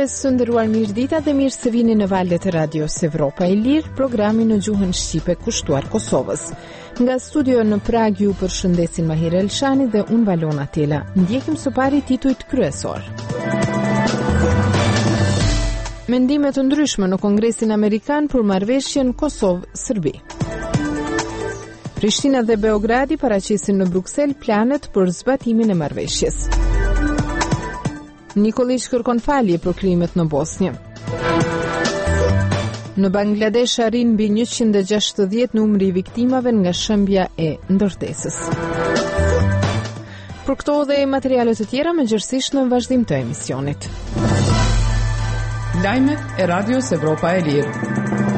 dëgjues, së nderuar mirëdita dhe mirë se vini në valët e Radios Evropa e Lirë, programi në gjuhën shqipe kushtuar Kosovës. Nga studio në Prag ju përshëndesin Mahir Elshani dhe unë Valona Tela. Ndjekim së pari titujt kryesor. Mendimet të ndryshme në Kongresin Amerikan për marrëveshjen Kosovë-Serbi. Prishtina dhe Beogradi paraqesin në Bruksel planet për zbatimin e marrëveshjes. Nikolić kërkon falje për krimet në Bosnjë. Në Bangladesh arrin mbi 160 numri i viktimave nga shëmbja e ndërtesës. Për këto dhe materiale të tjera mëngjesisht në vazhdim të emisionit. Lajmet e Radios Evropa e Lirë.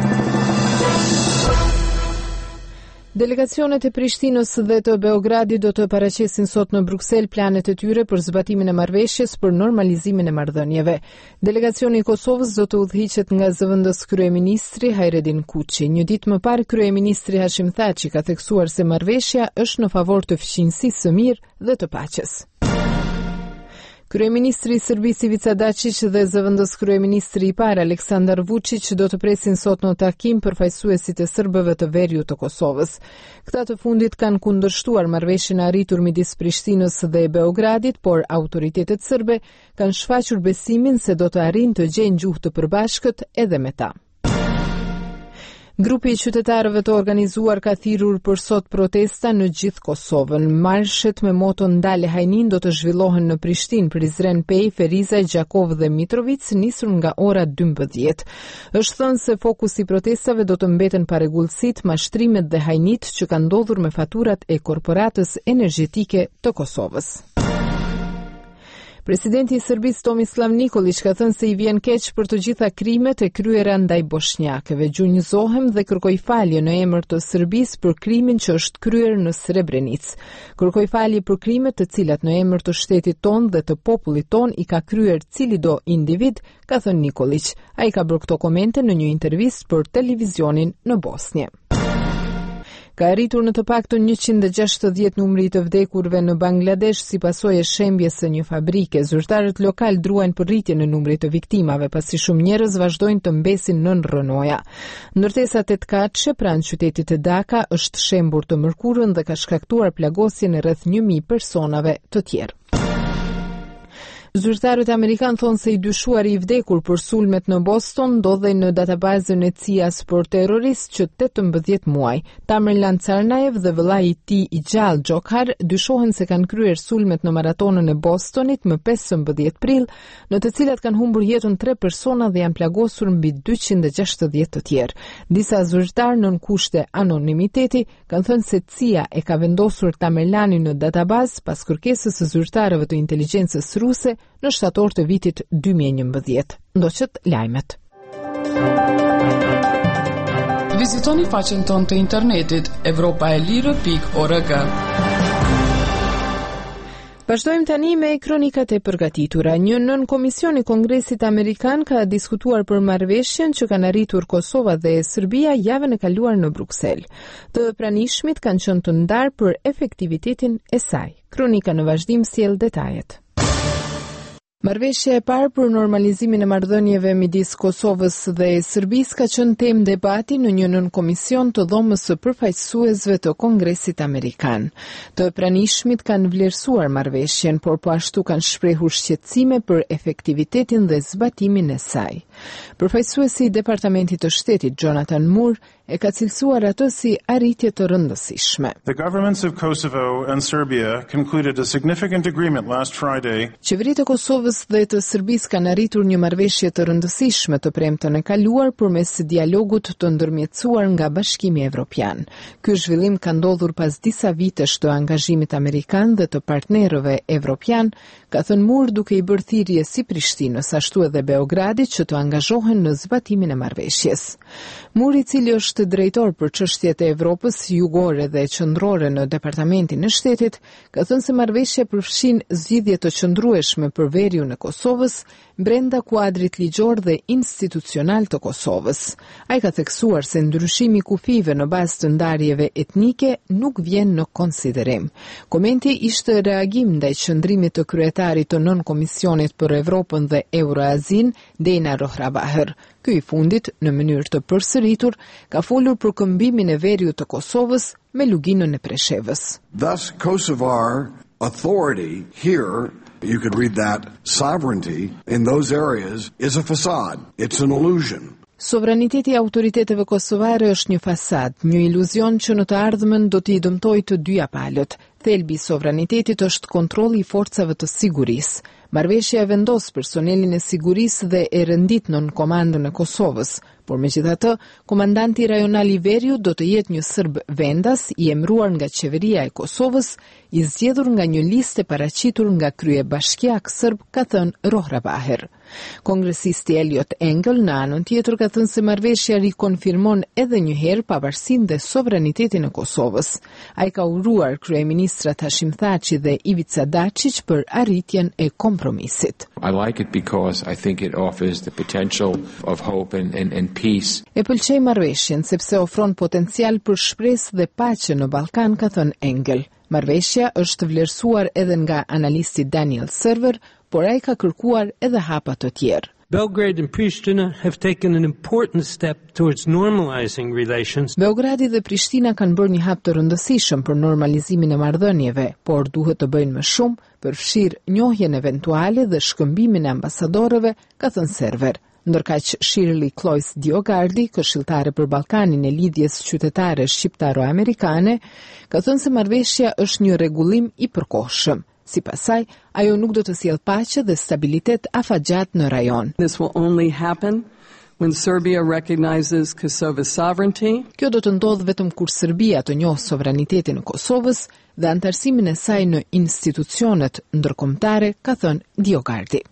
Delegacionet e Prishtinës dhe të Beogradit do të paraqesin sot në Bruksel planet e tyre për zbatimin e marrëveshjes për normalizimin e marrëdhënieve. Delegacioni i Kosovës do të udhëhiqet nga zëvendës kryeministri Hajredin Kuçi. Një ditë më parë kryeministri Hashim Thaçi ka theksuar se marrëveshja është në favor të fqinjësisë së mirë dhe të paqes. Kryeministri i Serbisë Ivica Dačić dhe zëvendës kryeministri i parë Aleksandar Vučić do të presin sot në takim përfaqësuesit e serbëve të veriut të Kosovës. Këta të fundit kanë kundërshtuar marrëveshjen e arritur midis Prishtinës dhe Beogradit, por autoritetet serbe kanë shfaqur besimin se do të arrijnë të gjejnë gjuhë të përbashkët edhe me ta. Grupi i qytetarëve të organizuar ka thirrur për sot protesta në gjithë Kosovën. Marshet me moton Ndale Hajnin do të zhvillohen në Prishtinë, Prizren, Pej, Ferizaj, Gjakov dhe Mitrovic nisur nga ora 12. Është thënë se fokusi i protestave do të mbeten parregullsitë, mashtrimet dhe hajnit që kanë ndodhur me faturat e korporatës energjetike të Kosovës. Presidenti i Serbisë Tomislav Nikolić ka thënë se i vjen keq për të gjitha krimet e kryera ndaj bosnjakëve. Gjunjëzohem dhe kërkoj falje në emër të Serbisë për krimin që është kryer në Srebrenicë. Kërkoj falje për krimet të cilat në emër të shtetit ton dhe të popullit ton i ka kryer cili do individ, ka thënë Nikolić. Ai ka bërë këto komente në një intervistë për televizionin në Bosnjë. Ka arritur në të paktën 160 numri të vdekurve në Bangladesh si pasojë e shembjes së një fabrike. Zyrtarët lokal druajnë për rritjen e numrit të viktimave, pasi shumë njerëz vazhdojnë të mbesin nën rrënoja. Ndërtesa tetëkatëshe pranë qytetit të Dhaka është shembur të mërkurën dhe ka shkaktuar plagosjen e rreth 1000 personave të tjerë. Zyrtarët amerikanë thonë se i dyshuari i vdekur për sulmet në Boston ndodhej në databazën e CIA-s për terrorist që 18 muaj. Tamerlan Tsarnaev dhe vëllai i tij i gjallë Gjokhar dyshohen se kanë kryer sulmet në maratonën e Bostonit më 15 prill, në të cilat kanë humbur jetën 3 persona dhe janë plagosur mbi 260 të tjerë. Disa zyrtarë nën kushte anonimiteti kanë thënë se CIA e ka vendosur Tamerlanin në databazë pas kërkesës së zyrtarëve të inteligjencës ruse në shtator të vitit 2011. Ndoqët lajmet. Vizitoni faqen tonë të internetit evropaelire.org. Vazhdojmë tani me kronikat e përgatitura. Një nën komision i Kongresit Amerikan ka diskutuar për marrëveshjen që kanë arritur Kosova dhe Serbia javën e kaluar në Bruksel. Të pranishmit kanë qenë të ndarë për efektivitetin e saj. Kronika në vazhdim sjell detajet. Marrëveshja e parë për normalizimin e marrëdhënieve midis Kosovës dhe Serbisë ka qenë temë debati në një nën komision të dhomës së përfaqësuesve të Kongresit Amerikan. Të pranishmit kanë vlerësuar marrëveshjen, por po ashtu kanë shprehur shqetësime për efektivitetin dhe zbatimin e saj. Përfaqësuesi i Departamentit të Shtetit Jonathan Moore e ka cilësuar atë si arritje të rëndësishme. The governments of Kosovo and Serbia concluded a significant agreement last Friday. Qeveritë e Kosovës dhe të Serbisë kanë arritur një marrëveshje të rëndësishme të premtën e kaluar përmes dialogut të ndërmjetësuar nga Bashkimi Evropian. Ky zhvillim ka ndodhur pas disa vitesh të angazhimit amerikan dhe të partnerëve evropian, ka thënë Moore duke i bërë thirrje si Prishtinës ashtu edhe Beogradit që të angazhohen në zbatimin e marrëveshjes. Moore, i cili është është drejtor për çështjet e Evropës jugore dhe qendrore në departamentin e shtetit, ka thënë se marrëveshja përfshin zgjidhje të qëndrueshme për veriun e Kosovës brenda kuadrit ligjor dhe institucional të Kosovës. Ai ka theksuar se ndryshimi i kufive në bazë të ndarjeve etnike nuk vjen në konsiderim. Komenti ishte reagim ndaj qëndrimit të kryetarit të nën-komisionit për Evropën dhe Euroazin, Dejna Rohrabaher. Ky i fundit, në mënyrë të përsëritur, ka folur për këmbimin e veriut të Kosovës me luginën e Preshevës. Thus, Kosovar authority here, you could read that, sovereignty in those areas is a facade. It's an illusion. Sovraniteti i autoriteteve kosovare është një fasad, një iluzion që në të ardhmen do t'i dëmtojë të dyja palët. Thelbi i sovranitetit është kontrolli i forcave të sigurisë. Marrëveshja e vendos personelin e sigurisë dhe e rëndit nën komandën e Kosovës, por megjithatë, komandanti rajonal i veriut do të jetë një serb vendas i emëruar nga qeveria e Kosovës, i zgjedhur nga një listë e paraqitur nga kryebashkiak serb, ka thënë Rohrabaher. Kongresisti Elliot Engel në anën tjetër ka thënë se marrëveshja rikonfirmon edhe një herë pavarësinë dhe sovranitetin e Kosovës. Ai ka uruar kryeministrat Hashim Thaçi dhe Ivica Dačić për arritjen e kompromisit. I like it because I think it offers the potential of hope and peace. E pëlqej marrëveshjen sepse ofron potencial për shpresë dhe paqe në Ballkan, ka thënë Engel. Marrëveshja është vlerësuar edhe nga analisti Daniel Server, por ai ka kërkuar edhe hapa të tjerë. Belgrade and Pristina have taken an important step towards normalizing relations. Beogradi dhe Prishtina kanë bërë një hap të rëndësishëm për normalizimin e marrëdhënieve, por duhet të bëjnë më shumë për fshir njohjen eventuale dhe shkëmbimin e ambasadorëve, ka thënë Server. Ndërkaq Shirley Cloyce Diogardi, këshilltare për Ballkanin e lidhjes qytetare shqiptaro-amerikane, ka thënë se marrëveshja është një rregullim i përkohshëm. Sipas saj, ajo nuk do të sjellë paqe dhe stabilitet afatgjat në rajon. This will only happen when Serbia recognizes Kosovo's sovereignty. Kjo do të ndodhë vetëm kur Serbia të njohë sovranitetin e Kosovës dhe antarësimin e saj në institucionet ndërkombëtare, ka thënë Diogardi.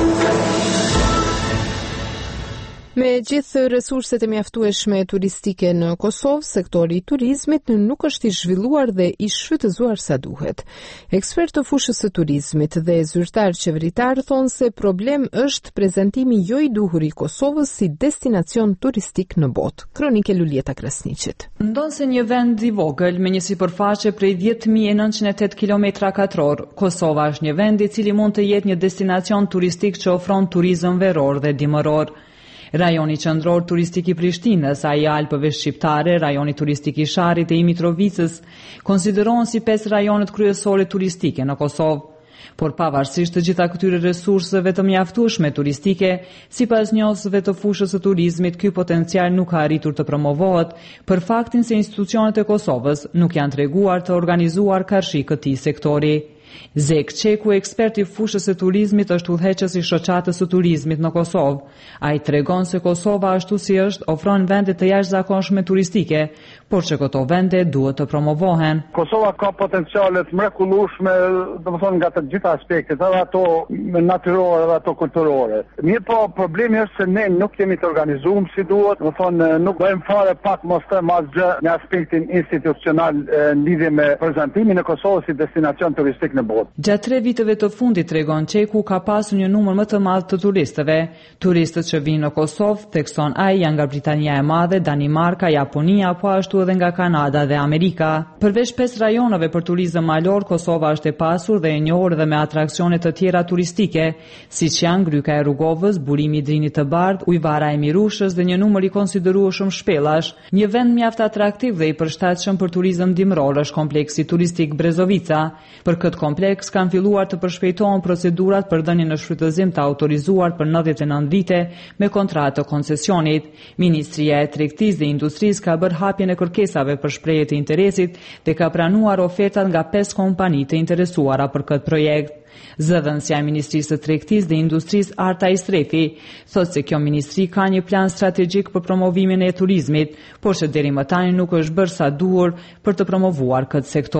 Me gjithë resurset e mjaftueshme turistike në Kosovë, sektori i turizmit nuk është i zhvilluar dhe i shfrytëzuar sa duhet. Ekspert të fushës së turizmit dhe zyrtar qeveritar thonë se problem është prezantimi jo i duhur i Kosovës si destinacion turistik në botë. Kronike Lulieta Krasniqit. Ndonë se një vend i vogël me një sipërfaqe prej 10.908 km2, Kosova është një vend i cili mund të jetë një destinacion turistik që ofron turizëm veror dhe dimëror. Rajoni qendror turistik i Prishtinës, ai i Alpëve shqiptare, rajoni turistik i Sharrit e i Mitrovicës, konsiderohen si 5 rajonet kryesore turistike në Kosovë. Por pavarësisht të gjitha këtyre resurseve të mjaftueshme turistike, sipas njohësve të fushës së turizmit, ky potencial nuk ka arritur të promovohet për faktin se institucionet e Kosovës nuk janë treguar të organizuar karshi këtij sektori. Zek Çeku, ekspert i fushës së turizmit, është udhëheqës i shoqatës së turizmit në Kosovë. Ai tregon se Kosova ashtu si është ofron vende të jashtëzakonshme turistike, por që këto vende duhet të promovohen. Kosova ka potenciale të mrekullueshme, domethënë nga të gjitha aspektet, edhe ato natyrore edhe ato kulturore. Mirë, po problemi është se ne nuk jemi të organizuar si duhet, domethënë nuk bëjmë fare pak mos të asgjë në aspektin institucional në lidhje me prezantimin e Kosovës si destinacion turistik në botë. Gjatë 3 viteve të fundit, tregon Çeku, ka pasur një numër më të madh të turistëve. Turistët që vinë në Kosovë, thekson ai, janë nga Britania e Madhe, Danimarka, Japonia, po ashtu edhe nga Kanada dhe Amerika. Përveç 5 rajoneve për turizëm malor, Kosova është e pasur dhe e njohur edhe me atraksione të tjera turistike, siç janë Gryka e Rrugovës, burimi i Drinit të Bardh, ujvara e Mirushës dhe një numër i konsiderueshëm shpellash. Një vend mjaft atraktiv dhe i përshtatshëm për turizëm dimror është kompleksi turistik Brezovica. Për këtë kompleks kanë filluar të përshpejtohen procedurat për dhënien në shfrytëzim të autorizuar për 99 vite me kontratë të koncesionit. Ministria e Tregtisë dhe Industrisë ka bërë hapjen e kërkesave për shprehje të interesit dhe ka pranuar ofertat nga 5 kompani të interesuara për këtë projekt. Zëdhënësja e Ministrisë së Tregtisë dhe Industrisë Arta Istrefi thotë se kjo ministri ka një plan strategjik për promovimin e turizmit, por që deri më tani nuk është bërë sa duhur për të promovuar këtë sektor.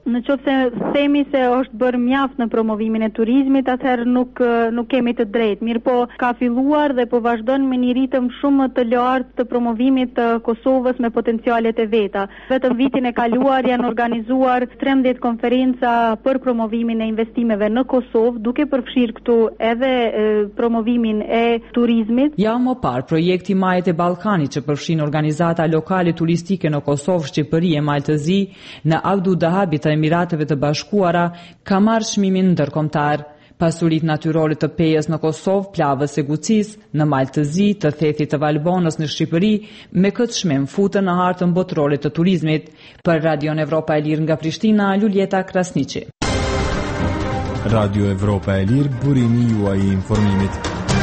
Në qoftë se themi se është bërë mjaft në promovimin e turizmit, atëherë nuk kemi të drejtë. Mirë po, ka filluar dhe po vazhdon me një ritëm shumë të lartë të promovimit të Kosovës me potencialet e veta. Vetëm vitin e kaluar janë organizuar 13 konferenca për promovimin e investimeve në Kosovë, duke përfshirë këtu edhe promovimin e turizmit. Ja më parë, projekti Majet e Ballkanit që përfshin organizata lokale turistike në Kosovë, Shqipëri e Maltëzi, në Abu Dhabi të Emirateve të Bashkuara, ka marrë çmimin ndërkombëtar. Pasuritë natyrore të Pejës në Kosovë, plavës e Gucis, në Maltëzi, të thethit të Valbonës në Shqipëri, me këtë çmim futën në hartën botërore të turizmit. Për Radio Evropa e Lirë nga Prishtina, Luljeta Krasniqi. Radio Evropa e Lirë, burimi juaj i informimit.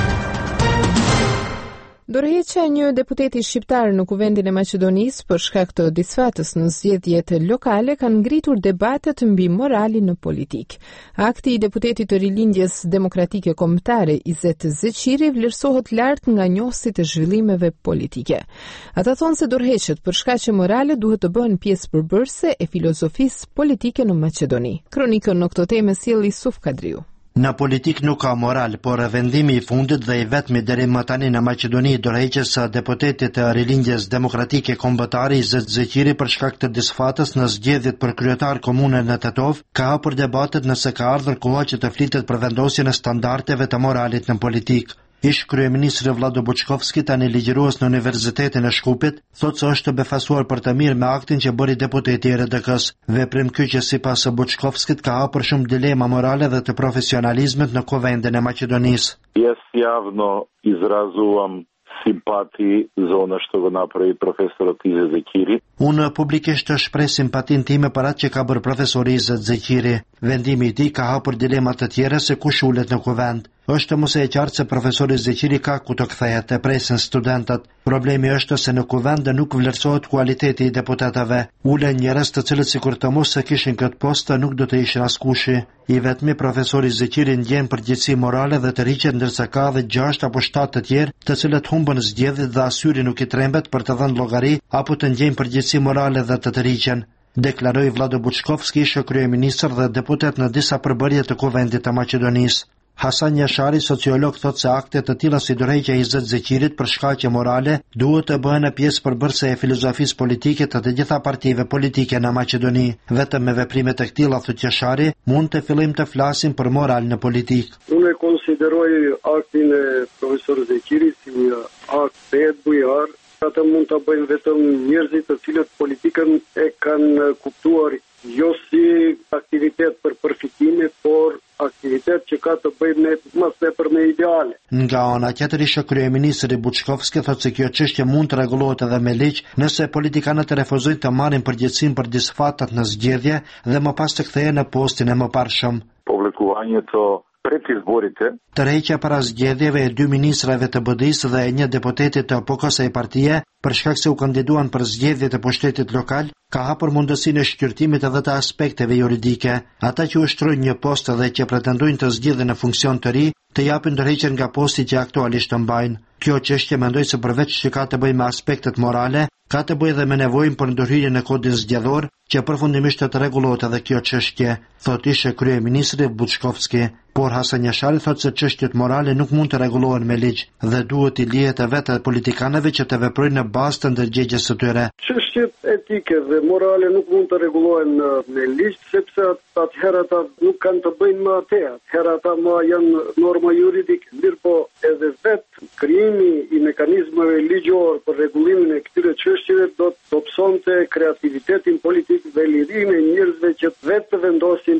Dorëheqja e një deputeti shqiptar në Kuvendin e Maqedonisë për shkak të disfatës në zgjedhjet lokale kanë ngritur debatet mbi moralin në politik. Akti i deputetit të Rilindjes Demokratike Kombëtare Izet Zeqiri vlerësohet lart nga njohësit e zhvillimeve politike. Ata thonë se dorëheqjet për shkaqe morale duhet të bëhen pjesë përbërëse e filozofisë politike në Maqedoni. Kronikën në këtë temë sjell Yusuf Kadriu. Në politik nuk ka moral, por vendimi i fundit dhe i vetmi deri më tani në Maqedoni dorëheqjes së deputetit të Rilindjes Demokratike Kombëtare Izet Zeqiri për shkak të disfatës në zgjedhjet për kryetar komune në Tetov ka hapur debatet nëse ka ardhur koha që të flitet për vendosjen e standardeve të moralit në politik. Ish kryeministri Vlado Buçkovski, tani ligjërues në Universitetin e Shkupit, thotë se është befasuar për të mirë me aktin që bëri deputeti i RDK-s. Veprim ky që sipas Buçkovskit ka hapur shumë dilema morale dhe të profesionalizmit në Kuvendin e Maqedonisë. Jaz javno izrazujem simpati za ono što ga napravi profesor Izet Zeqiri. Unë publikisht të shpreh simpatin time për atë që ka bërë profesori Izet Zeqiri. Vendimi i tij ka hapur dilema të tjera se kush ulet në kuvend. Është mos e qartë se profesori Zeqiri ka ku të kthehet, e presin studentët. Problemi është se në kuvend nuk vlerësohet kualiteti i deputetëve. Ulen njerëz të cilët sikur të mos se kishin këtë post nuk do të ishin askushi. I vetmi profesori Zeqiri ndjen përgjegjësi morale dhe të rriqet, ndërsa ka edhe 6 apo 7 të tjerë të cilët humbën zgjedhjet dhe asyri nuk i trembet për të dhënë llogari apo të ndjejnë përgjegjësi morale dhe të rriqen. Deklaroi Vlado Buçkovski, ish kryeministër dhe deputet në disa përbërje të Kuvendit të Maqedonisë. Hasan Jashari, sociolog, thotë se akte të tilla si dorëheqja e Izet Zeqirit për shkaqe morale duhet të bëhen pjesë përbërëse e filozofisë politike të gjitha partive politike në Maqedoni. Vetëm me veprime të këtilla, thotë Jashari, mund të fillojmë të flasim për moral në politikë. Unë konsideroj aktin e profesor Zeqirit si një akt të bujar. Ata mund të bëjnë vetëm njerëzit të cilët politikën e kanë kuptuar jo si aktivitet për përfitime, por aktivitet që ka të bëjë me më tepër me ideale. Nga ana tjetër, ish kryeministri Buçkovski thotë se kjo çështje mund të rregullohet edhe me ligj nëse politikanët refuzojnë të marrin përgjegjësinë për disfatat në zgjedhje dhe më pas të kthehen në postin e mëparshëm. Publikovanje të pret izborite. Tërheqja para zgjedhjeve e 2 ministrave të BDI-s dhe e një deputetit të PKK-së partie për shkak se u kandiduan për zgjedhjet e pushtetit lokal ka hapur mundësinë e shqyrtimit edhe të aspekteve juridike. Ata që ushtrojnë një post dhe që pretendojnë të zgjidhen në funksion të ri, të japin dorëheqjen nga posti që aktualisht të mbajnë. Kjo çështje mendoj se përveç që ka të bëjë me aspektet morale, ka të bëjë edhe me nevojën për ndërhyrje në kodin zgjedhor, që përfundimisht të rregullohet edhe kjo çështje, thotë ish kryeministri Buçkovski. Por Hasan Jashari thotë se çështjet morale nuk mund të rregullohen me ligj dhe duhet i lihet vetë politikanëve që të veprojnë në bazë të ndërgjegjjes së tyre. Çështjet etike dhe morale nuk mund të rregullohen me ligj, sepse atëherë ata nuk kanë të bëjnë me atë. Atëherë ata më janë norma juridike. Mirpo edhe vetë krijimi i mekanizmave ligjor për rregullimin e këtyre çështjeve do të opsonte kreativitetin politik dhe lirinë e njerëzve që vetë të vendosin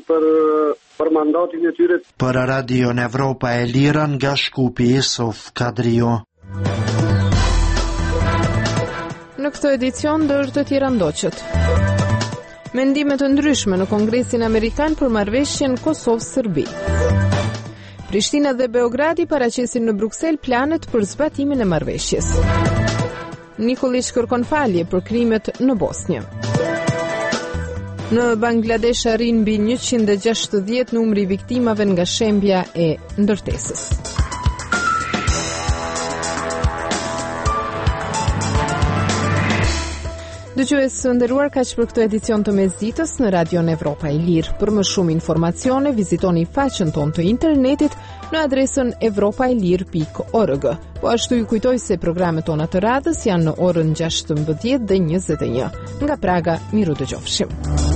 për mandatin e tyre. Për Radio Evropa e Lirë nga Shkupi, Yusuf Kadriu. Në këtë edicion ndër të tjera ndoqët. Mendimet të ndryshme në Kongresin Amerikan për marrëveshjen Kosovë-Serbi. Prishtina dhe Beogradi paraqesin në Bruksel planet për zbatimin e marrëveshjes. Nikolić kërkon falje për krimet në Bosnjë. Në Bangladesh arrin mbi 160 numri i viktimave nga shembja e ndërtesës. Dëgjues së nderuar, kaq për këtë edicion të mesditës në Radion Evropa e Lirë. Për më shumë informacione, vizitoni faqen tonë të internetit në adresën europaelir.org. Po ashtu ju kujtoj se programet tona të radhës janë në orën 16 dhe 21. Nga Praga, miru dëgjofshim.